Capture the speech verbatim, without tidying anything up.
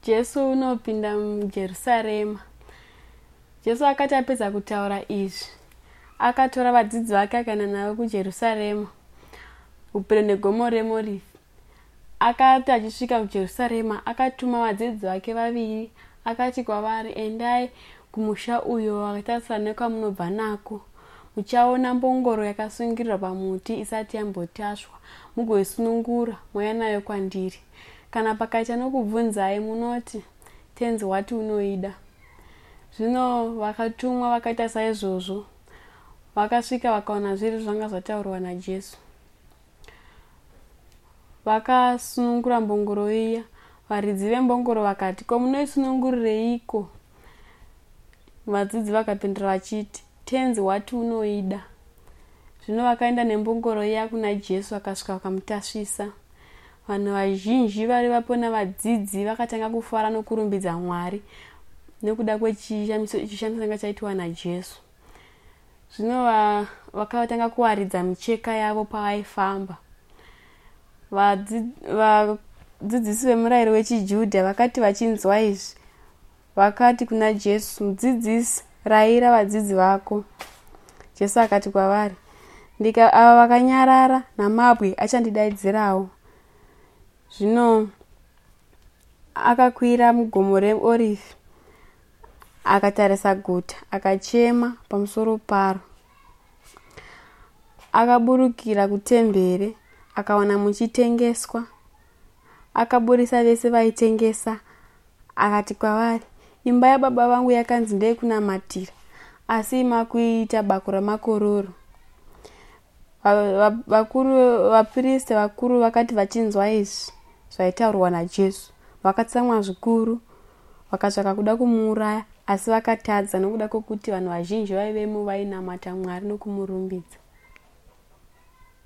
Jesu unopinda muJerusarema. Jesu akati apedza kutaura izvi, akatora vadzidzi vake akaenda navo kuJerusarema, kupedo negomo reMorivhi. Akati achisvika kuJerusarema, akatuma vadzidzi vake vaviri, akati kwavari, endai kumusha uyo wakatarisana nekwamunobva nako. Muchaona mbongoro yakasungirirwa pamuti isati yambotasvwa, mugoisunungura mouya nayo kwandiri. Kana pakaita nokubvunzai, munoti, tenzi wati unoida. Zvino vakatumwa vakaita saizvozvo. Vakasvika vakaona zviri zvanga zvataurwa naJesu. Vakasunungura mbongoro iya. Varidzi vembongoro vakati, ko munoisunungurireiko? Vadzidzi vakapindura vachiti, tenzi wati unoida. Zvino vakaenda nembongoro iya kuna Jesu, vakasvika vakamutasvisa. Vanhu vazhinji vari vapo navadzidzi vakatanga kufara nokurumbidza Mwari nekuda kwechishamiso changa chaitwa naJesu. Zvino vakatanga kuwaridza micheka yavo pavaifamba. Vadzidzisi vemurayiro wechiJudha vakati vachinzwa izvi, vakati kuna Jesu, mudzidzisi, rayira vadzidzi vako. Jesu akati kwavari, ndika ava vakanyarara namabwe achandidaidzirawo. Zvino akakwira mugomo reOrivhi, akatarisa guta, akachema pamusoro paro. Akaburukira kutembere, akawana muchitengeswa. Akaburisa vese vaitengesa, akati kwavari, imba yababa vangu yakanzi ndeyekunamatira, asi makuiita bako ramakororo. Vakuru, vaprista vakuru vakati vachinzwa izvi zvaitaurwa naJesu, vakatsamwa zvikuru, vakatsvaka kuda kumuuraya, asi vakatadza nokuda kwokuti vanhu vazhinji vaivemo vainamata Mwari nokumurumbidza.